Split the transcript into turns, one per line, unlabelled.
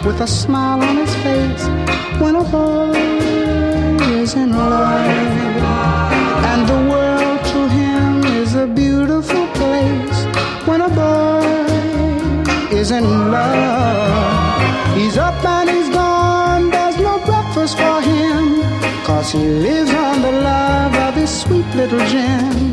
with a smile on his face when a boy is in love. And the world to him is a beautiful place when a boy is in love. He's up and he's gone, there's no breakfast for him, 'cause he lives on the love of his sweet little gin.